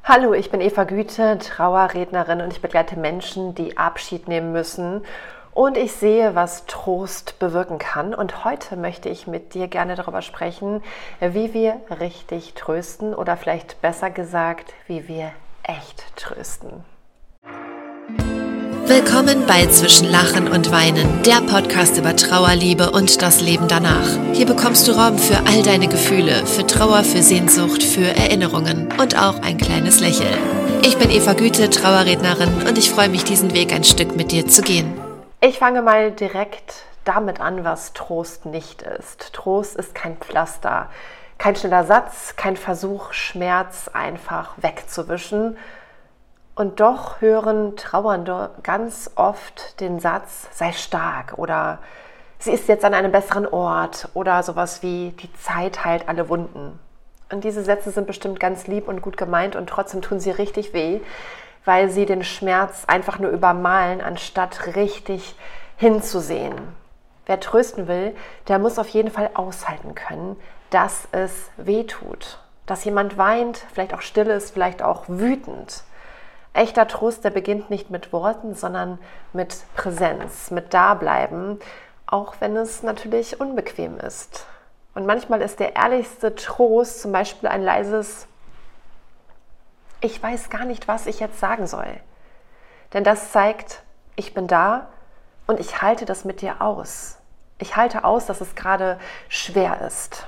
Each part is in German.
Hallo, ich bin Eva Güte, Trauerrednerin und ich begleite Menschen, die Abschied nehmen müssen. Und ich sehe, was Trost bewirken kann. Und heute möchte ich mit dir gerne darüber sprechen, wie wir richtig trösten oder vielleicht besser gesagt, wie wir echt trösten. Willkommen bei Zwischen Lachen und Weinen, der Podcast über Trauer, Liebe und das Leben danach. Hier bekommst du Raum für all deine Gefühle, für Trauer, für Sehnsucht, für Erinnerungen und auch ein kleines Lächeln. Ich bin Eva Güte, Trauerrednerin und ich freue mich, diesen Weg ein Stück mit dir zu gehen. Ich fange mal direkt damit an, was Trost nicht ist. Trost ist kein Pflaster, kein schneller Satz, kein Versuch, Schmerz einfach wegzuwischen. Und doch hören Trauernde ganz oft den Satz, sei stark oder sie ist jetzt an einem besseren Ort oder sowas wie, die Zeit heilt alle Wunden. Und diese Sätze sind bestimmt ganz lieb und gut gemeint und trotzdem tun sie richtig weh, weil sie den Schmerz einfach nur übermalen, anstatt richtig hinzusehen. Wer trösten will, der muss auf jeden Fall aushalten können, dass es weh tut. Dass jemand weint, vielleicht auch still ist, vielleicht auch wütend. Echter Trost, der beginnt nicht mit Worten, sondern mit Präsenz, mit Dableiben, auch wenn es natürlich unbequem ist. Und manchmal ist der ehrlichste Trost zum Beispiel ein leises Ich weiß gar nicht, was ich jetzt sagen soll. Denn das zeigt, ich bin da und ich halte das mit dir aus. Ich halte aus, dass es gerade schwer ist.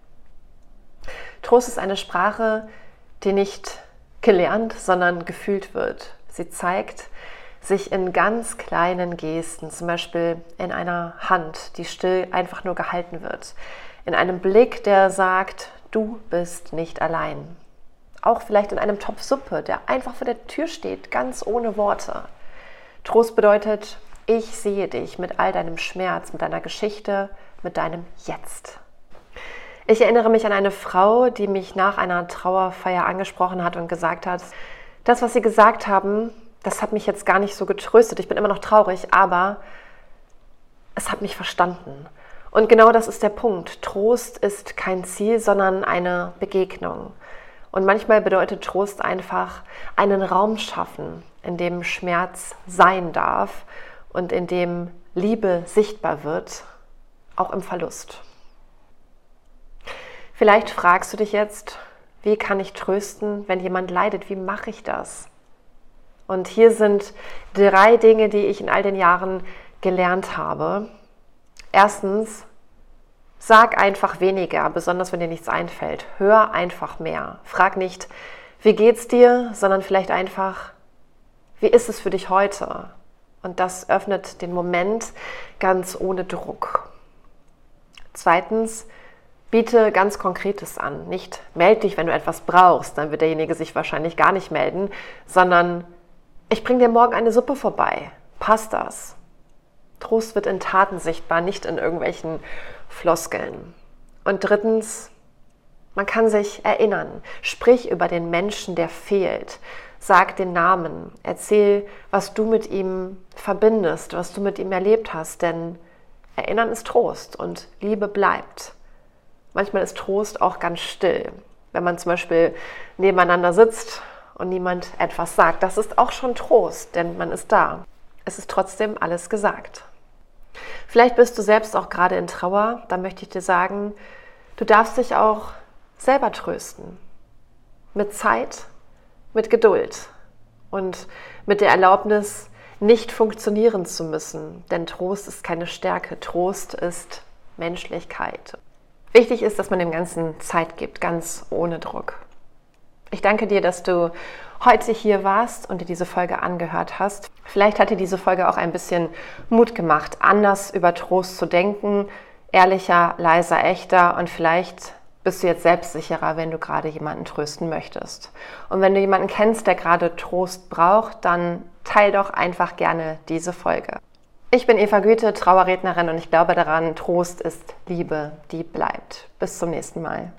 Trost ist eine Sprache, die nicht gelernt, sondern gefühlt wird. Sie zeigt sich in ganz kleinen Gesten, zum Beispiel in einer Hand, die still einfach nur gehalten wird, in einem Blick, der sagt, du bist nicht allein. Auch vielleicht in einem Topf Suppe, der einfach vor der Tür steht, ganz ohne Worte. Trost bedeutet, ich sehe dich mit all deinem Schmerz, mit deiner Geschichte, mit deinem Jetzt. Ich erinnere mich an eine Frau, die mich nach einer Trauerfeier angesprochen hat und gesagt hat, das, was sie gesagt haben, das hat mich jetzt gar nicht so getröstet. Ich bin immer noch traurig, aber es hat mich verstanden. Und genau das ist der Punkt. Trost ist kein Ziel, sondern eine Begegnung. Und manchmal bedeutet Trost einfach einen Raum schaffen, in dem Schmerz sein darf und in dem Liebe sichtbar wird, auch im Verlust. Vielleicht fragst du dich jetzt, wie kann ich trösten, wenn jemand leidet? Wie mache ich das? Und hier sind 3 Dinge, die ich in all den Jahren gelernt habe. Erstens, sag einfach weniger, besonders wenn dir nichts einfällt. Hör einfach mehr. Frag nicht, wie geht's dir, sondern vielleicht einfach, wie ist es für dich heute? Und das öffnet den Moment ganz ohne Druck. Zweitens, biete ganz Konkretes an. Nicht meld dich, wenn du etwas brauchst, dann wird derjenige sich wahrscheinlich gar nicht melden, sondern ich bringe dir morgen eine Suppe vorbei. Passt das? Trost wird in Taten sichtbar, nicht in irgendwelchen Floskeln. Und drittens, man kann sich erinnern. Sprich über den Menschen, der fehlt. Sag den Namen. Erzähl, was du mit ihm verbindest, was du mit ihm erlebt hast. Denn Erinnern ist Trost und Liebe bleibt. Manchmal ist Trost auch ganz still. Wenn man zum Beispiel nebeneinander sitzt und niemand etwas sagt, das ist auch schon Trost, denn man ist da. Es ist trotzdem alles gesagt. Vielleicht bist du selbst auch gerade in Trauer, dann möchte ich dir sagen, du darfst dich auch selber trösten. Mit Zeit, mit Geduld und mit der Erlaubnis, nicht funktionieren zu müssen. Denn Trost ist keine Stärke, Trost ist Menschlichkeit. Wichtig ist, dass man dem Ganzen Zeit gibt, ganz ohne Druck. Ich danke dir, dass du heute hier warst und dir diese Folge angehört hast. Vielleicht hat dir diese Folge auch ein bisschen Mut gemacht, anders über Trost zu denken, ehrlicher, leiser, echter und vielleicht bist du jetzt selbstsicherer, wenn du gerade jemanden trösten möchtest. Und wenn du jemanden kennst, der gerade Trost braucht, dann teil doch einfach gerne diese Folge. Ich bin Eva Güte, Trauerrednerin und ich glaube daran, Trost ist Liebe, die bleibt. Bis zum nächsten Mal.